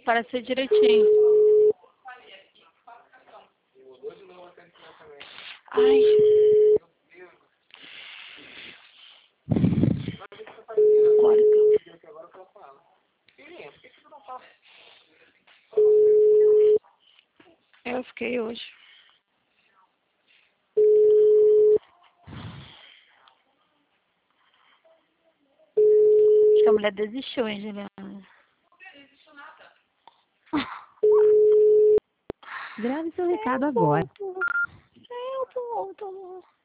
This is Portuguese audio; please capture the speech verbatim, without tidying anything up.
parece ser direitinho. Ai. Olha. Eu fiquei hoje. Acho que a mulher desistiu, hein, Juliana? Grave seu recado agora. Eu tô, eu tô.